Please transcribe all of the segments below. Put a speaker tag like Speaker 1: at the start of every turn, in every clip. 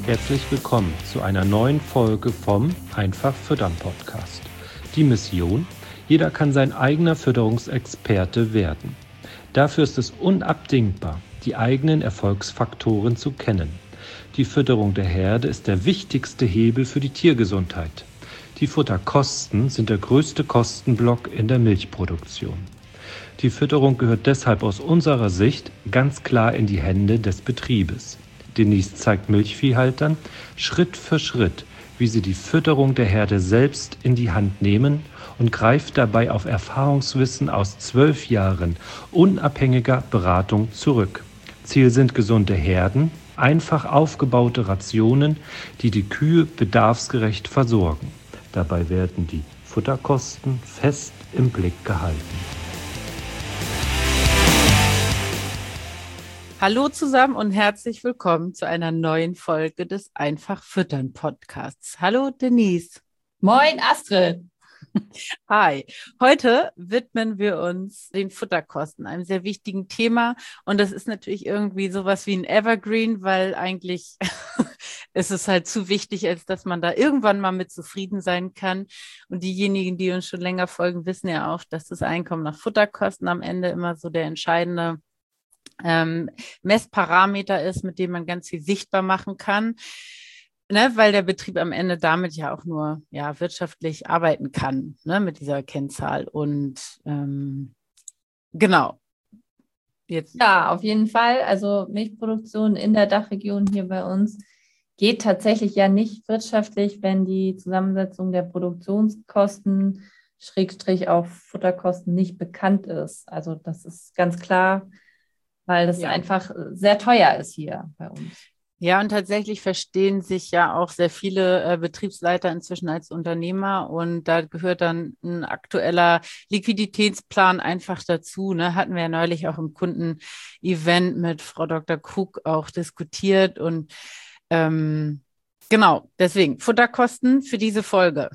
Speaker 1: Herzlich willkommen zu einer neuen Folge vom Einfach Füttern Podcast. Die Mission: Jeder kann sein eigener Fütterungsexperte werden. Dafür ist es unabdingbar, die eigenen Erfolgsfaktoren zu kennen. Die Fütterung der Herde ist der wichtigste Hebel für die Tiergesundheit. Die Futterkosten sind der größte Kostenblock in der Milchproduktion. Die Fütterung gehört deshalb aus unserer Sicht ganz klar in die Hände des Betriebes. Denise zeigt Milchviehhaltern Schritt für Schritt, wie sie die Fütterung der Herde selbst in die Hand nehmen und greift dabei auf Erfahrungswissen aus 12 Jahren unabhängiger Beratung zurück. Ziel sind gesunde Herden, einfach aufgebaute Rationen, die die Kühe bedarfsgerecht versorgen. Dabei werden die Futterkosten fest im Blick gehalten.
Speaker 2: Hallo zusammen und herzlich willkommen zu einer neuen Folge des Einfach Füttern Podcasts. Hallo Denise.
Speaker 3: Moin Astrid.
Speaker 2: Hi. Heute widmen wir uns den Futterkosten, einem sehr wichtigen Thema. Und das ist natürlich irgendwie sowas wie ein Evergreen, weil eigentlich ist es halt zu wichtig, als dass man da irgendwann mal mit zufrieden sein kann. Und diejenigen, die uns schon länger folgen, wissen ja auch, dass das Einkommen nach Futterkosten am Ende immer so der entscheidende Messparameter ist, mit dem man ganz viel sichtbar machen kann, ne, weil der Betrieb am Ende damit ja auch nur wirtschaftlich arbeiten kann, ne, mit dieser Kennzahl. Und genau.
Speaker 3: Jetzt. Ja, auf jeden Fall. Also Milchproduktion in der Dachregion hier bei uns geht tatsächlich ja nicht wirtschaftlich, wenn die Zusammensetzung der Produktionskosten / auch Futterkosten nicht bekannt ist. Also das ist ganz klar, weil das einfach sehr teuer ist hier bei uns.
Speaker 2: Ja, und tatsächlich verstehen sich ja auch sehr viele Betriebsleiter inzwischen als Unternehmer und da gehört dann ein aktueller Liquiditätsplan einfach dazu. Ne? Hatten wir ja neulich auch im Kundenevent mit Frau Dr. Krug auch diskutiert und genau, deswegen Futterkosten für diese Folge.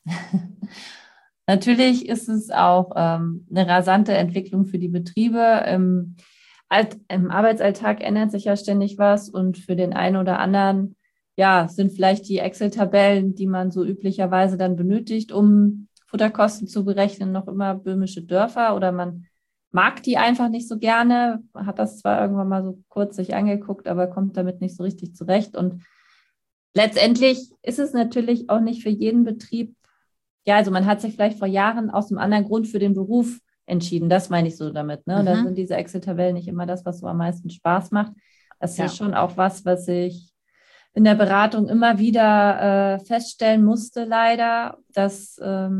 Speaker 3: Natürlich ist es auch eine rasante Entwicklung für die Betriebe. Im Arbeitsalltag ändert sich ja ständig was und für den einen oder anderen sind vielleicht die Excel-Tabellen, die man so üblicherweise dann benötigt, um Futterkosten zu berechnen, noch immer böhmische Dörfer oder man mag die einfach nicht so gerne, hat das zwar irgendwann mal so kurz sich angeguckt, aber kommt damit nicht so richtig zurecht und letztendlich ist es natürlich auch nicht für jeden Betrieb, also man hat sich vielleicht vor Jahren aus einem anderen Grund für den Beruf entschieden. Das meine ich so damit. Ne? Und dann sind diese Excel-Tabellen nicht immer das, was so am meisten Spaß macht. Das ist schon auch was ich in der Beratung immer wieder feststellen musste, leider, dass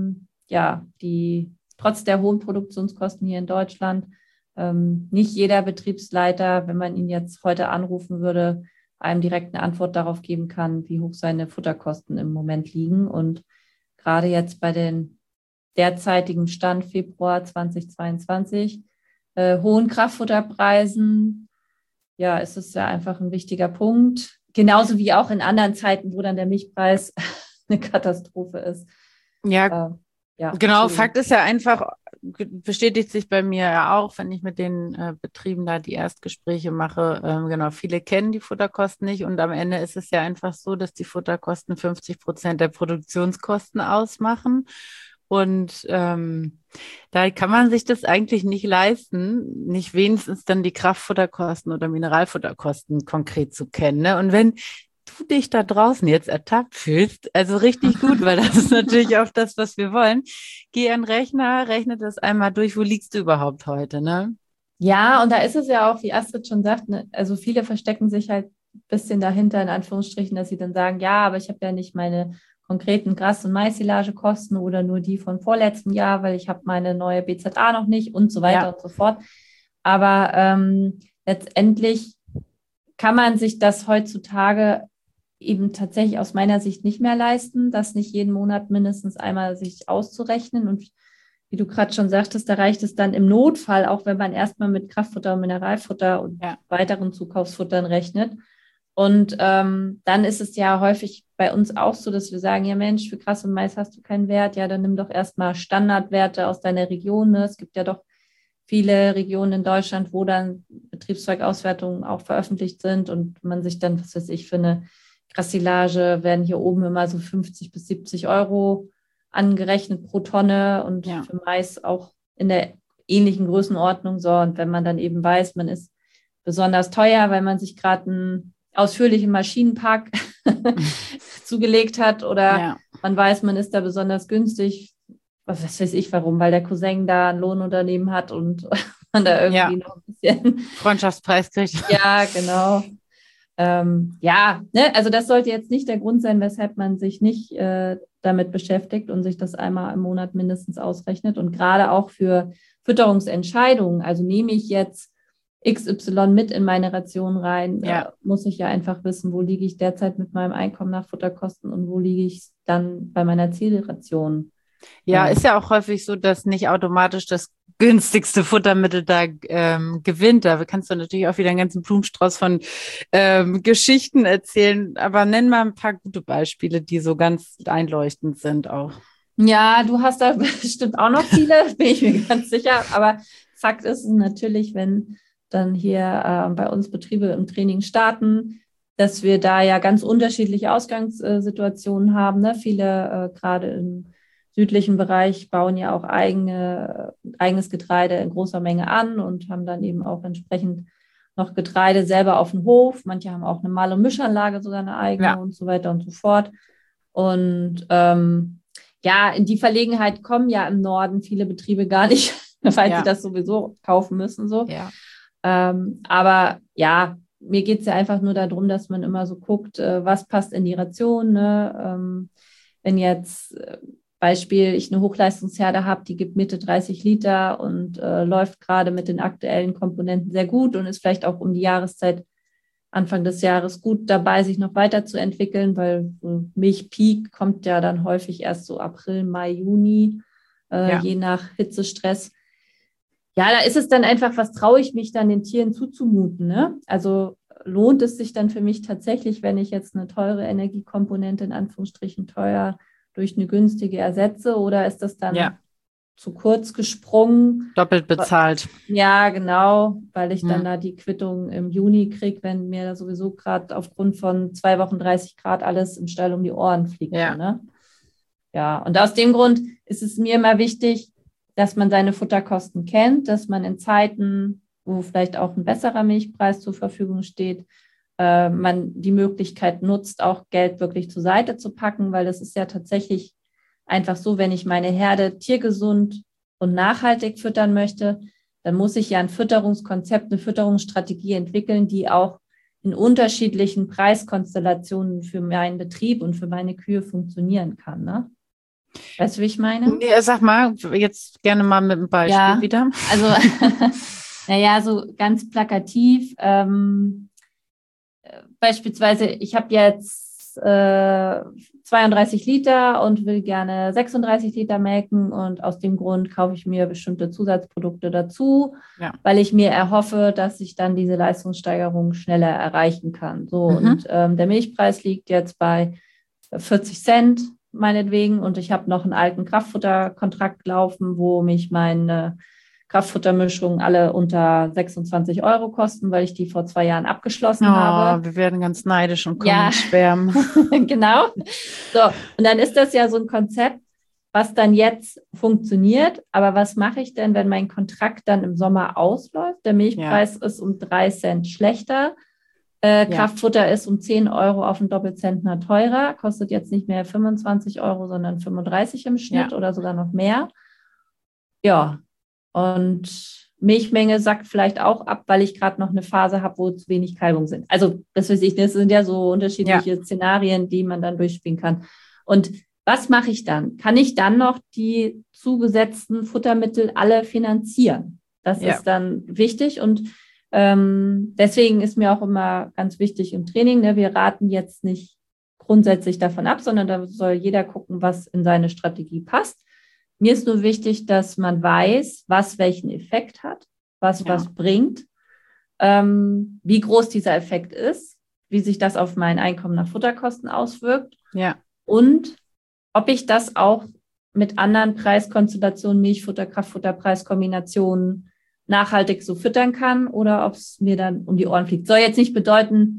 Speaker 3: trotz der hohen Produktionskosten hier in Deutschland nicht jeder Betriebsleiter, wenn man ihn jetzt heute anrufen würde, einem direkt eine Antwort darauf geben kann, wie hoch seine Futterkosten im Moment liegen. Und gerade jetzt bei den derzeitigen Stand Februar 2022, hohen Kraftfutterpreisen, ist es ja einfach ein wichtiger Punkt. Genauso wie auch in anderen Zeiten, wo dann der Milchpreis eine Katastrophe ist.
Speaker 2: Genau. Fakt ist ja einfach, bestätigt sich bei mir ja auch, wenn ich mit den Betrieben da die Erstgespräche mache. Viele kennen die Futterkosten nicht und am Ende ist es ja einfach so, dass die Futterkosten 50% der Produktionskosten ausmachen. Und da kann man sich das eigentlich nicht leisten, nicht wenigstens dann die Kraftfutterkosten oder Mineralfutterkosten konkret zu kennen. Ne? Und wenn du dich da draußen jetzt ertappt fühlst, also richtig gut, weil das ist natürlich auch das, was wir wollen, geh an den Rechner, rechne das einmal durch, wo liegst du überhaupt heute, ne?
Speaker 3: Ja, und da ist es ja auch, wie Astrid schon sagt, ne, also viele verstecken sich halt ein bisschen dahinter, in Anführungsstrichen, dass sie dann sagen, ja, aber ich habe ja nicht meine konkreten Gras- und Mais-Silagekosten oder nur die von vorletztem Jahr, weil ich habe meine neue BZA noch nicht und so weiter und so fort. Aber letztendlich kann man sich das heutzutage eben tatsächlich aus meiner Sicht nicht mehr leisten, das nicht jeden Monat mindestens einmal sich auszurechnen. Und wie du gerade schon sagtest, da reicht es dann im Notfall, auch wenn man erstmal mit Kraftfutter und Mineralfutter und weiteren Zukaufsfuttern rechnet. Und dann ist es ja häufig bei uns auch so, dass wir sagen, ja Mensch, für Gras und Mais hast du keinen Wert, ja, dann nimm doch erstmal Standardwerte aus deiner Region. Ne? Es gibt ja doch viele Regionen in Deutschland, wo dann Betriebszweckauswertungen auch veröffentlicht sind und man sich dann, was weiß ich, für eine Grassilage werden hier oben immer so 50 bis 70 Euro angerechnet pro Tonne und für Mais auch in der ähnlichen Größenordnung. So, und wenn man dann eben weiß, man ist besonders teuer, weil man sich gerade einen ausführlichen Maschinenpark zugelegt hat oder man weiß, man ist da besonders günstig. Was weiß ich warum, weil der Cousin da ein Lohnunternehmen hat und man da irgendwie noch ein bisschen
Speaker 2: Freundschaftspreis kriegt.
Speaker 3: Ja, genau. Also das sollte jetzt nicht der Grund sein, weshalb man sich nicht damit beschäftigt und sich das einmal im Monat mindestens ausrechnet. Und gerade auch für Fütterungsentscheidungen, also nehme ich jetzt XY mit in meine Ration rein, muss ich ja einfach wissen, wo liege ich derzeit mit meinem Einkommen nach Futterkosten und wo liege ich dann bei meiner Zielration.
Speaker 2: Ja, ist ja auch häufig so, dass nicht automatisch das günstigste Futtermittel da gewinnt. Da kannst du natürlich auch wieder einen ganzen Blumenstrauß von Geschichten erzählen. Aber nenn mal ein paar gute Beispiele, die so ganz einleuchtend sind auch.
Speaker 3: Ja, du hast da bestimmt auch noch viele, bin ich mir ganz sicher. Aber Fakt ist natürlich, wenn dann hier bei uns Betriebe im Training starten, dass wir da ja ganz unterschiedliche Ausgangssituationen haben. Ne? Viele gerade im südlichen Bereich bauen ja auch eigenes Getreide in großer Menge an und haben dann eben auch entsprechend noch Getreide selber auf dem Hof. Manche haben auch eine Mal- und Mischanlage, sogar eine eigene und so weiter und so fort. Und in die Verlegenheit kommen ja im Norden viele Betriebe gar nicht, weil sie das sowieso kaufen müssen. So. Ja. Aber mir geht es ja einfach nur darum, dass man immer so guckt, was passt in die Ration. Ne? Wenn jetzt Beispiel, ich eine Hochleistungsherde habe, die gibt Mitte 30 Liter und läuft gerade mit den aktuellen Komponenten sehr gut und ist vielleicht auch um die Jahreszeit Anfang des Jahres gut dabei, sich noch weiterzuentwickeln, weil Milchpeak kommt ja dann häufig erst so April, Mai, Juni, je nach Hitzestress. Ja, da ist es dann einfach, was traue ich mich dann den Tieren zuzumuten, ne? Also lohnt es sich dann für mich tatsächlich, wenn ich jetzt eine teure Energiekomponente, in Anführungsstrichen teuer, durch eine günstige ersetze, oder ist das dann zu kurz gesprungen?
Speaker 2: Doppelt bezahlt.
Speaker 3: Ja, genau, weil ich dann da die Quittung im Juni kriege, wenn mir da sowieso gerade aufgrund von 2 Wochen 30 Grad alles im Stall um die Ohren fliegt.
Speaker 2: Ja.
Speaker 3: So, ne? Ja, und aus dem Grund ist es mir immer wichtig, dass man seine Futterkosten kennt, dass man in Zeiten, wo vielleicht auch ein besserer Milchpreis zur Verfügung steht, man die Möglichkeit nutzt, auch Geld wirklich zur Seite zu packen, weil das ist ja tatsächlich einfach so, wenn ich meine Herde tiergesund und nachhaltig füttern möchte, dann muss ich ja ein Fütterungskonzept, eine Fütterungsstrategie entwickeln, die auch in unterschiedlichen Preiskonstellationen für meinen Betrieb und für meine Kühe funktionieren kann. Ne? Weißt du, wie ich meine?
Speaker 2: Nee, sag mal, jetzt gerne mal mit einem Beispiel wieder.
Speaker 3: Also, so ganz plakativ. Beispielsweise, ich habe jetzt 32 Liter und will gerne 36 Liter melken und aus dem Grund kaufe ich mir bestimmte Zusatzprodukte dazu, weil ich mir erhoffe, dass ich dann diese Leistungssteigerung schneller erreichen kann. So, und der Milchpreis liegt jetzt bei 40 Cent meinetwegen und ich habe noch einen alten Kraftfutterkontrakt laufen, wo mich meine Kraftfuttermischungen alle unter 26 Euro kosten, weil ich die vor 2 Jahren abgeschlossen habe.
Speaker 2: Wir werden ganz neidisch und kommen schwärmen.
Speaker 3: Genau. So, und dann ist das ja so ein Konzept, was dann jetzt funktioniert. Aber was mache ich denn, wenn mein Kontrakt dann im Sommer ausläuft? Der Milchpreis ist um 3 Cent schlechter. Kraftfutter ist um 10 Euro auf den Doppelzentner teurer, kostet jetzt nicht mehr 25 Euro, sondern 35 im Schnitt oder sogar noch mehr. Ja, und Milchmenge sackt vielleicht auch ab, weil ich gerade noch eine Phase habe, wo zu wenig Kalbung sind. Also das weiß ich, das sind ja so unterschiedliche Szenarien, die man dann durchspielen kann. Und was mache ich dann? Kann ich dann noch die zugesetzten Futtermittel alle finanzieren? Das ist dann wichtig und deswegen ist mir auch immer ganz wichtig im Training, ne, wir raten jetzt nicht grundsätzlich davon ab, sondern da soll jeder gucken, was in seine Strategie passt. Mir ist nur wichtig, dass man weiß, was welchen Effekt hat, was bringt, wie groß dieser Effekt ist, wie sich das auf mein Einkommen nach Futterkosten auswirkt und ob ich das auch mit anderen Preiskonstellationen, Milchfutter, Kraftfutter, Preiskombinationen nachhaltig so füttern kann oder ob es mir dann um die Ohren fliegt. Soll jetzt nicht bedeuten,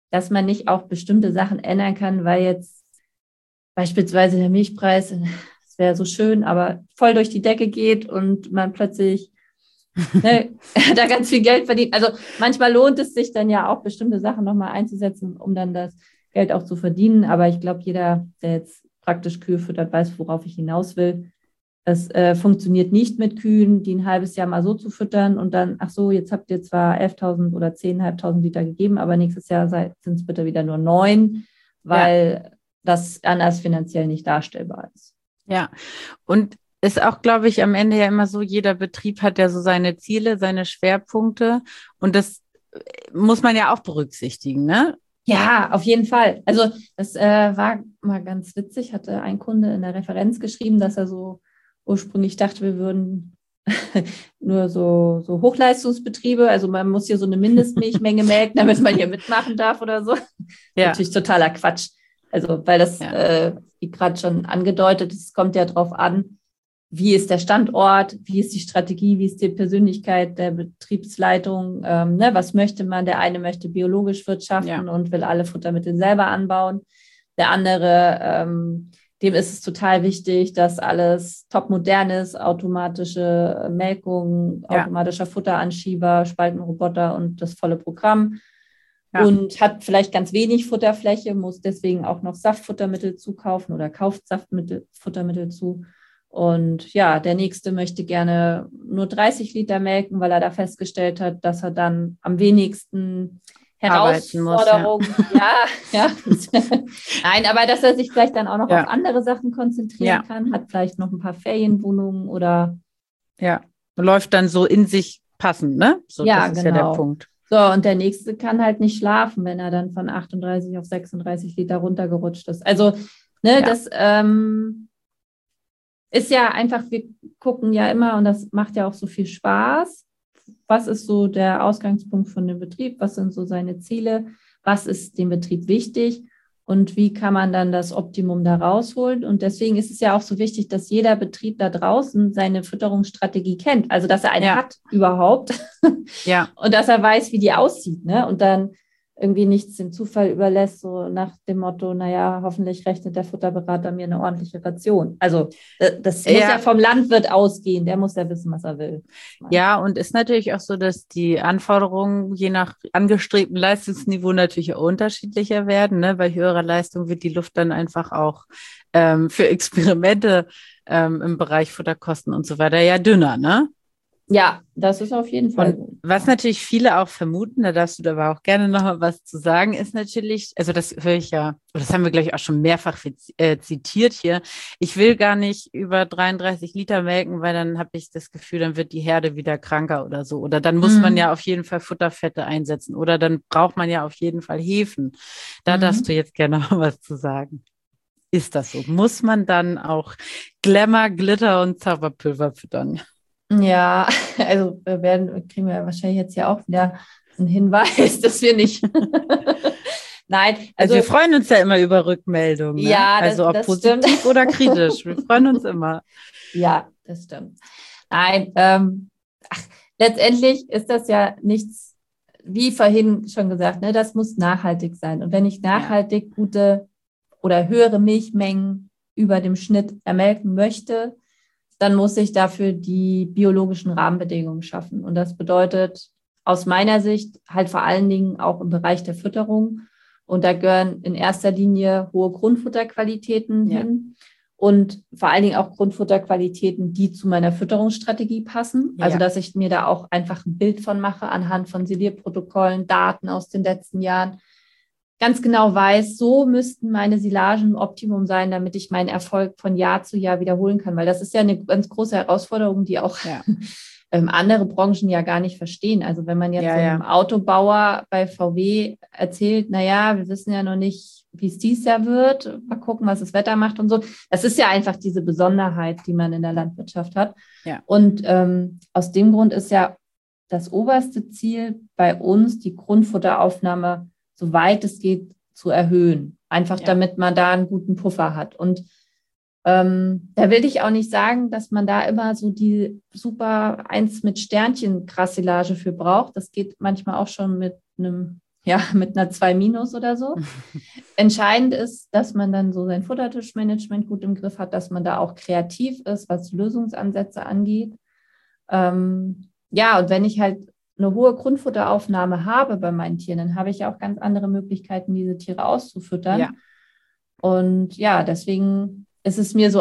Speaker 3: dass man nicht auch bestimmte Sachen ändern kann, weil jetzt beispielsweise der Milchpreis, das wäre so schön, aber voll durch die Decke geht und man plötzlich da ganz viel Geld verdient. Also manchmal lohnt es sich dann ja auch, bestimmte Sachen nochmal einzusetzen, um dann das Geld auch zu verdienen. Aber ich glaube, jeder, der jetzt praktisch Kühe füttert, weiß, worauf ich hinaus will. Das funktioniert nicht mit Kühen, die ein halbes Jahr mal so zu füttern und dann, ach so, jetzt habt ihr zwar 11.000 oder 10.500 Liter gegeben, aber nächstes Jahr sind es bitte wieder nur 9, weil das anders finanziell nicht darstellbar ist.
Speaker 2: Ja, und ist auch, glaube ich, am Ende ja immer so, jeder Betrieb hat ja so seine Ziele, seine Schwerpunkte und das muss man ja auch berücksichtigen, ne?
Speaker 3: Ja, auf jeden Fall. Also das war mal ganz witzig, hatte ein Kunde in der Referenz geschrieben, dass er so ursprünglich dachte, wir würden nur so Hochleistungsbetriebe, also man muss hier so eine Mindestmilchmenge melken, damit man hier mitmachen darf oder so. Ja. Natürlich totaler Quatsch. Also weil das, wie gerade schon angedeutet, es kommt ja drauf an, wie ist der Standort, wie ist die Strategie, wie ist die Persönlichkeit der Betriebsleitung, was möchte man? Der eine möchte biologisch wirtschaften und will alle Futtermittel selber anbauen. Der andere, dem ist es total wichtig, dass alles topmodern ist, automatische Melkung, automatischer Futteranschieber, Spaltenroboter und das volle Programm. Ja. Und hat vielleicht ganz wenig Futterfläche, muss deswegen auch noch Saftfuttermittel zukaufen oder kauft Futtermittel zu. Und ja, der Nächste möchte gerne nur 30 Liter melken, weil er da festgestellt hat, dass er dann am wenigsten Herausforderungen, Nein, aber dass er sich vielleicht dann auch noch auf andere Sachen konzentrieren kann, hat vielleicht noch ein paar Ferienwohnungen oder
Speaker 2: läuft dann so in sich passend, ne? So, das ist ja der Punkt.
Speaker 3: So, und der Nächste kann halt nicht schlafen, wenn er dann von 38 auf 36 Liter runtergerutscht ist. Also, das ist ja einfach, wir gucken ja immer, und das macht ja auch so viel Spaß, was ist so der Ausgangspunkt von dem Betrieb, was sind so seine Ziele, was ist dem Betrieb wichtig und wie kann man dann das Optimum da rausholen. Und deswegen ist es ja auch so wichtig, dass jeder Betrieb da draußen seine Fütterungsstrategie kennt, also dass er eine hat überhaupt und dass er weiß, wie die aussieht, ne? Und dann irgendwie nichts dem Zufall überlässt, so nach dem Motto, naja, hoffentlich rechnet der Futterberater mir eine ordentliche Ration. Also das muss ja vom Landwirt ausgehen, der muss ja wissen, was er will.
Speaker 2: Ja, und ist natürlich auch so, dass die Anforderungen je nach angestrebtem Leistungsniveau natürlich auch unterschiedlicher werden, ne? Bei höherer Leistung wird die Luft dann einfach auch für Experimente im Bereich Futterkosten und so weiter ja dünner, ne?
Speaker 3: Ja, das ist auf jeden Fall.
Speaker 2: Und was natürlich viele auch vermuten, da darfst du aber auch gerne noch mal was zu sagen, ist natürlich, also das höre ich ja, das haben wir gleich auch schon mehrfach zitiert hier, ich will gar nicht über 33 Liter melken, weil dann habe ich das Gefühl, dann wird die Herde wieder kranker oder so. Oder dann muss man ja auf jeden Fall Futterfette einsetzen oder dann braucht man ja auf jeden Fall Hefen. Da darfst du jetzt gerne noch was zu sagen. Ist das so? Muss man dann auch Glamour, Glitter und Zauberpulver füttern?
Speaker 3: Ja, also kriegen wir wahrscheinlich jetzt ja auch wieder einen Hinweis, dass wir nicht. Nein.
Speaker 2: Also wir freuen uns ja immer über Rückmeldungen. Ne?
Speaker 3: Ja,
Speaker 2: also ob positiv stimmt. Oder kritisch. Wir freuen uns immer.
Speaker 3: Ja, das stimmt. Nein, letztendlich ist das ja nichts, wie vorhin schon gesagt, ne, das muss nachhaltig sein. Und wenn ich nachhaltig gute oder höhere Milchmengen über dem Schnitt ermelken möchte, dann muss ich dafür die biologischen Rahmenbedingungen schaffen. Und das bedeutet aus meiner Sicht halt vor allen Dingen auch im Bereich der Fütterung. Und da gehören in erster Linie hohe Grundfutterqualitäten hin und vor allen Dingen auch Grundfutterqualitäten, die zu meiner Fütterungsstrategie passen. Ja. Also dass ich mir da auch einfach ein Bild von mache anhand von Silierprotokollen, Daten aus den letzten Jahren. Ganz genau weiß, so müssten meine Silagen Optimum sein, damit ich meinen Erfolg von Jahr zu Jahr wiederholen kann. Weil das ist ja eine ganz große Herausforderung, die auch andere Branchen ja gar nicht verstehen. Also wenn man jetzt einem Autobauer bei VW erzählt, naja, wir wissen ja noch nicht, wie es dieses Jahr wird, mal gucken, was das Wetter macht und so. Das ist ja einfach diese Besonderheit, die man in der Landwirtschaft hat. Ja. Und aus dem Grund ist ja das oberste Ziel bei uns, die Grundfutteraufnahme soweit es geht, zu erhöhen. Einfach damit man da einen guten Puffer hat. Und da will ich auch nicht sagen, dass man da immer so die super 1 mit Sternchen krass Silage für braucht. Das geht manchmal auch schon mit einem ja, mit einer 2- oder so. Entscheidend ist, dass man dann so sein Futtertischmanagement gut im Griff hat, dass man da auch kreativ ist, was Lösungsansätze angeht. Ja, und wenn ich halt eine hohe Grundfutteraufnahme habe bei meinen Tieren, dann habe ich ja auch ganz andere Möglichkeiten, diese Tiere auszufüttern.
Speaker 2: Ja.
Speaker 3: Und ja, deswegen ist es mir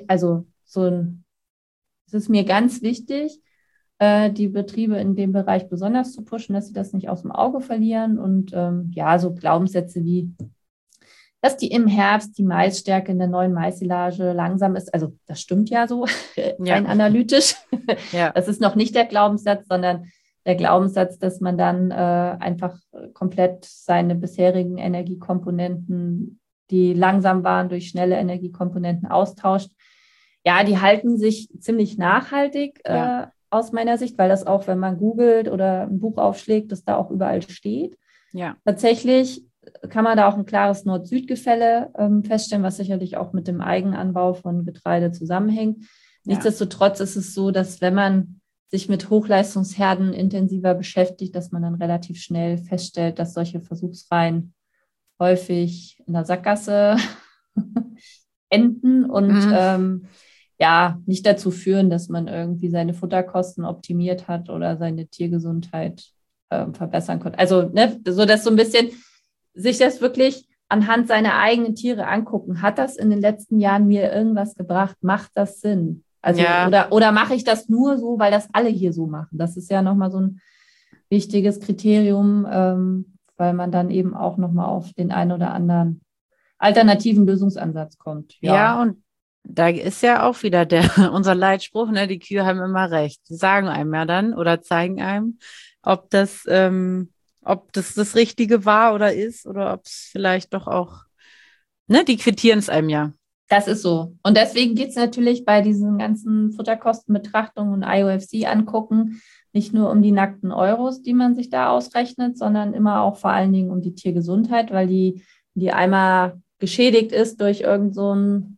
Speaker 3: es ist mir ganz wichtig, die Betriebe in dem Bereich besonders zu pushen, dass sie das nicht aus dem Auge verlieren. Und ja, so Glaubenssätze wie, dass die im Herbst die Maisstärke in der neuen Maissilage langsam ist. Also das stimmt ja so, rein analytisch.
Speaker 2: Ja.
Speaker 3: Das ist noch nicht der Glaubenssatz, sondern der Glaubenssatz, dass man dann einfach komplett seine bisherigen Energiekomponenten, die langsam waren, durch schnelle Energiekomponenten austauscht. Ja, die halten sich ziemlich nachhaltig aus meiner Sicht, weil das auch, wenn man googelt oder ein Buch aufschlägt, das da auch überall steht.
Speaker 2: Ja.
Speaker 3: Tatsächlich kann man da auch ein klares Nord-Süd-Gefälle feststellen, was sicherlich auch mit dem Eigenanbau von Getreide zusammenhängt. Nichtsdestotrotz ist es so, dass wenn man sich mit Hochleistungsherden intensiver beschäftigt, dass man dann relativ schnell feststellt, dass solche Versuchsreihen häufig in der Sackgasse enden und ja, nicht dazu führen, dass man irgendwie seine Futterkosten optimiert hat oder seine Tiergesundheit verbessern konnte. Also, ne, so dass so ein bisschen sich das wirklich anhand seiner eigenen Tiere angucken. Hat das in den letzten Jahren mir irgendwas gebracht? Macht das Sinn? Also, oder mache ich das nur so, weil das alle hier so machen? Das ist ja nochmal so ein wichtiges Kriterium, weil man dann eben auch nochmal auf den einen oder anderen alternativen Lösungsansatz kommt.
Speaker 2: Ja, und da ist ja auch wieder unser Leitspruch, ne, die Kühe haben immer recht. Die sagen einem ja dann oder zeigen einem, ob das das Richtige war oder ist oder ob es vielleicht doch auch, ne, die quittieren es einem ja.
Speaker 3: Das ist so. Und deswegen geht es natürlich bei diesen ganzen Futterkostenbetrachtungen und IOFC angucken, nicht nur um die nackten Euros, die man sich da ausrechnet, sondern immer auch vor allen Dingen um die Tiergesundheit, weil die einmal geschädigt ist durch irgend so einen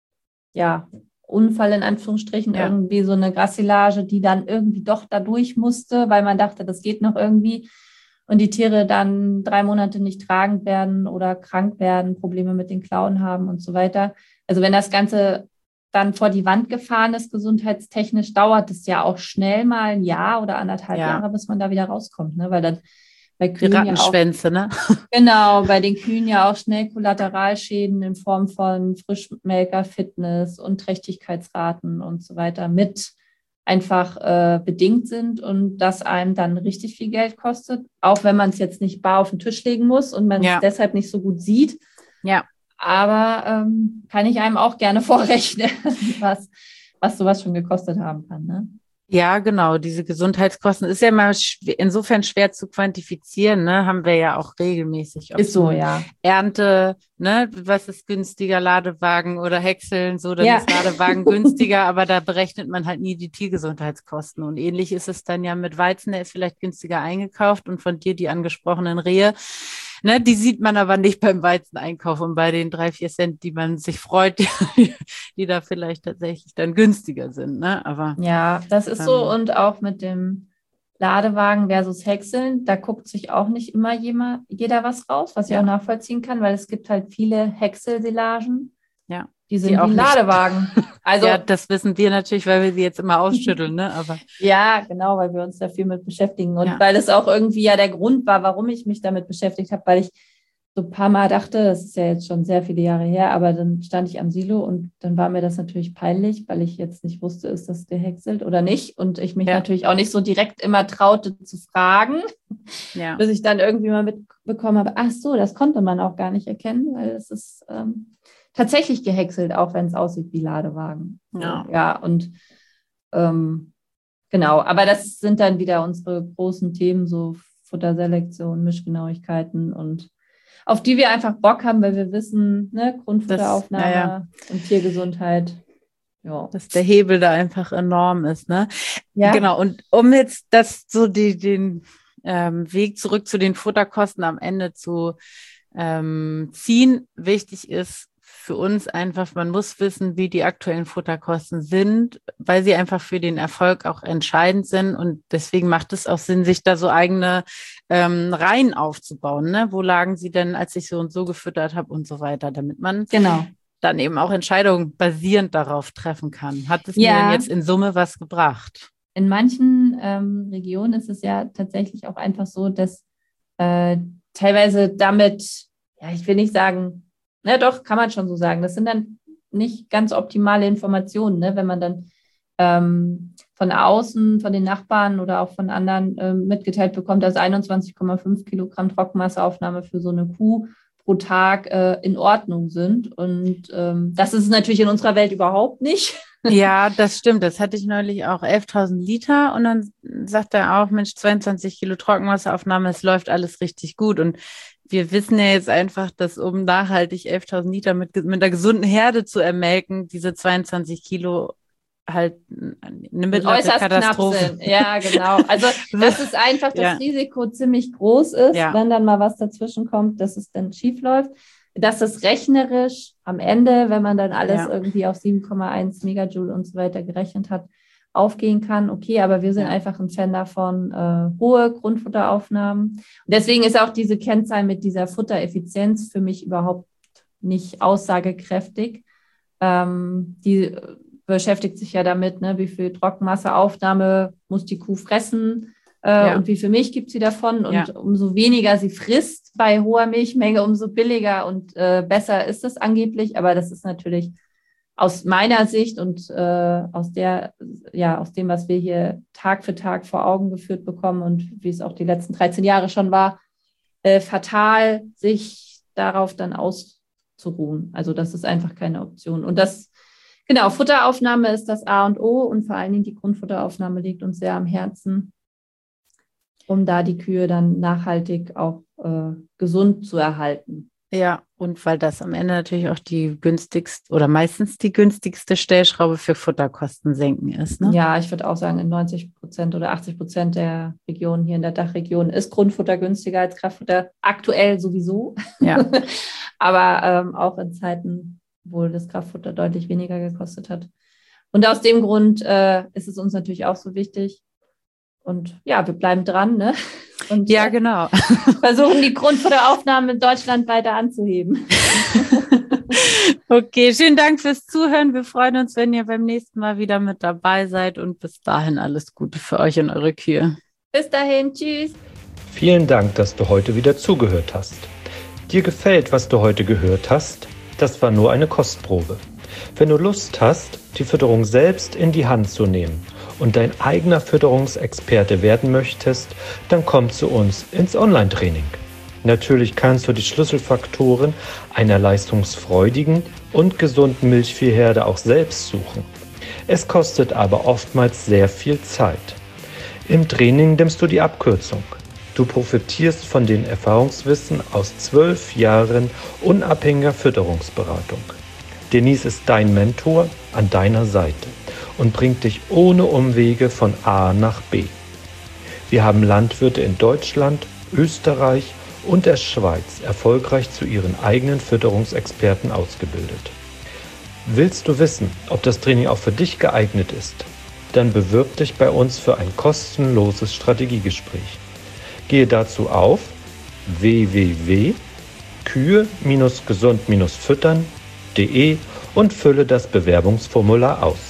Speaker 3: Unfall in Anführungsstrichen, irgendwie so eine Grassilage, die dann irgendwie doch da durch musste, weil man dachte, das geht noch irgendwie und die Tiere dann 3 Monate nicht tragend werden oder krank werden, Probleme mit den Klauen haben und so weiter. Also wenn das Ganze dann vor die Wand gefahren ist, gesundheitstechnisch, dauert es ja auch schnell mal 1 Jahr oder 1,5 Jahre, bis man da wieder rauskommt, ne? Weil dann bei Kühen
Speaker 2: die Rattenschwänze,
Speaker 3: ne? Genau, bei den Kühen ja auch schnell Kollateralschäden in Form von Frischmelker-Fitness und Trächtigkeitsraten und so weiter mit einfach bedingt sind und das einem dann richtig viel Geld kostet, auch wenn man es jetzt nicht bar auf den Tisch legen muss und man es deshalb nicht so gut sieht.
Speaker 2: Ja. Aber
Speaker 3: kann ich einem auch gerne vorrechnen, was sowas schon gekostet haben kann, ne?
Speaker 2: Ja, genau. Diese Gesundheitskosten ist ja mal insofern schwer zu quantifizieren, ne? Haben wir ja auch regelmäßig.
Speaker 3: Ist so, ja.
Speaker 2: Ernte, ne? Was ist günstiger, Ladewagen oder Häckseln? So, dann ist Ladewagen günstiger, aber da berechnet man halt nie die Tiergesundheitskosten. Und ähnlich ist es dann ja mit Weizen, der ist vielleicht günstiger eingekauft und von dir die angesprochenen Rehe. Ne, die sieht man aber nicht beim Weizeneinkauf und bei den 3-4 Cent, die man sich freut, die da vielleicht tatsächlich dann günstiger sind. Ne? Aber
Speaker 3: ja, das ist so. Und auch mit dem Ladewagen versus Häckseln, da guckt sich auch nicht immer jeder was raus, was ich auch nachvollziehen kann, weil es gibt halt viele Häckselsilagen. Ja. Die sind wie Ladewagen.
Speaker 2: Also, ja, das wissen wir natürlich, weil wir sie jetzt immer ausschütteln, ne? Aber
Speaker 3: ja, genau, weil wir uns da viel mit beschäftigen und weil es auch irgendwie ja der Grund war, warum ich mich damit beschäftigt habe, weil ich so ein paar Mal dachte, das ist ja jetzt schon sehr viele Jahre her, aber dann stand ich am Silo und dann war mir das natürlich peinlich, weil ich jetzt nicht wusste, ist das gehäckselt oder nicht und ich mich natürlich auch nicht so direkt immer traute zu fragen, bis ich dann irgendwie mal mitbekommen habe, ach so, das konnte man auch gar nicht erkennen, weil es ist tatsächlich gehäckselt, auch wenn es aussieht wie Ladewagen. Ja, und genau, aber das sind dann wieder unsere großen Themen, so Futterselektion, Mischgenauigkeiten und auf die wir einfach Bock haben, weil wir wissen, ne, Grundfutteraufnahme und Tiergesundheit. Ja.
Speaker 2: Dass der Hebel da einfach enorm ist, ne?
Speaker 3: Ja.
Speaker 2: Genau, und um jetzt den Weg zurück zu den Futterkosten am Ende zu ziehen, wichtig ist für uns einfach, man muss wissen, wie die aktuellen Futterkosten sind, weil sie einfach für den Erfolg auch entscheidend sind. Und deswegen macht es auch Sinn, sich da so eigene Reihen aufzubauen. Ne? Wo lagen sie denn, als ich so und so gefüttert habe und so weiter, damit man dann eben auch Entscheidungen basierend darauf treffen kann. Hat es mir denn jetzt in Summe was gebracht?
Speaker 3: In manchen Regionen ist es ja tatsächlich auch einfach so, dass teilweise damit, ich will nicht sagen, na doch, kann man schon so sagen, das sind dann nicht ganz optimale Informationen, ne? Wenn man dann von außen, von den Nachbarn oder auch von anderen mitgeteilt bekommt, dass 21,5 Kilogramm Trockenmasseaufnahme für so eine Kuh pro Tag in Ordnung sind. Und das ist es natürlich in unserer Welt überhaupt nicht.
Speaker 2: Ja, das stimmt. Das hatte ich neulich auch. 11.000 Liter. Und dann sagt er auch, Mensch, 22 Kilo Trockenmasseraufnahme, es läuft alles richtig gut. Und wir wissen ja jetzt einfach, dass um nachhaltig 11.000 Liter mit einer gesunden Herde zu ermelken, diese 22 Kilo halt eine mittlere Katastrophe.
Speaker 3: Ja, genau. Also das ist einfach das Risiko ziemlich groß ist, wenn dann mal was dazwischen kommt, dass es dann schief läuft. Dass es rechnerisch am Ende, wenn man dann alles irgendwie auf 7,1 Megajoule und so weiter gerechnet hat, aufgehen kann. Okay, aber wir sind einfach ein Fan davon, hohe Grundfutteraufnahmen. Und deswegen ist auch diese Kennzahl mit dieser Futtereffizienz für mich überhaupt nicht aussagekräftig. Die beschäftigt sich ja damit, ne, wie viel Trockenmasseaufnahme muss die Kuh fressen und wie viel Milch gibt sie davon. Und umso weniger sie frisst bei hoher Milchmenge, umso billiger und besser ist es angeblich. Aber das ist natürlich aus meiner Sicht und aus dem, was wir hier Tag für Tag vor Augen geführt bekommen und wie es auch die letzten 13 Jahre schon war, fatal, sich darauf dann auszuruhen. Also das ist einfach keine Option. Und das, genau, Futteraufnahme ist das A und O und vor allen Dingen die Grundfutteraufnahme liegt uns sehr am Herzen, um da die Kühe dann nachhaltig auch gesund zu erhalten.
Speaker 2: Ja, und weil das am Ende natürlich auch die günstigste oder meistens die günstigste Stellschraube für Futterkosten senken ist. Ne?
Speaker 3: Ja, ich würde auch sagen, in 90% oder 80% der Regionen hier in der Dachregion ist Grundfutter günstiger als Kraftfutter. Aktuell sowieso.
Speaker 2: Ja.
Speaker 3: Aber auch in Zeiten, wo das Kraftfutter deutlich weniger gekostet hat. Und aus dem Grund ist es uns natürlich auch so wichtig. Und ja, wir bleiben dran, ne? Und
Speaker 2: genau.
Speaker 3: Versuchen die Grundfutteraufnahmen in Deutschland weiter anzuheben.
Speaker 2: Okay, vielen Dank fürs Zuhören. Wir freuen uns, wenn ihr beim nächsten Mal wieder mit dabei seid und bis dahin alles Gute für euch und eure Kühe.
Speaker 3: Bis dahin, tschüss.
Speaker 1: Vielen Dank, dass du heute wieder zugehört hast. Dir gefällt, was du heute gehört hast? Das war nur eine Kostprobe. Wenn du Lust hast, die Fütterung selbst in die Hand zu nehmen und dein eigener Fütterungsexperte werden möchtest, dann komm zu uns ins Online-Training. Natürlich kannst du die Schlüsselfaktoren einer leistungsfreudigen und gesunden Milchviehherde auch selbst suchen. Es kostet aber oftmals sehr viel Zeit. Im Training nimmst du die Abkürzung. Du profitierst von den Erfahrungswissen aus 12 Jahren unabhängiger Fütterungsberatung. Denise ist dein Mentor an deiner Seite und bringt dich ohne Umwege von A nach B. Wir haben Landwirte in Deutschland, Österreich und der Schweiz erfolgreich zu ihren eigenen Fütterungsexperten ausgebildet. Willst du wissen, ob das Training auch für dich geeignet ist? Dann bewirb dich bei uns für ein kostenloses Strategiegespräch. Gehe dazu auf www.kühe-gesund-füttern.de und fülle das Bewerbungsformular aus.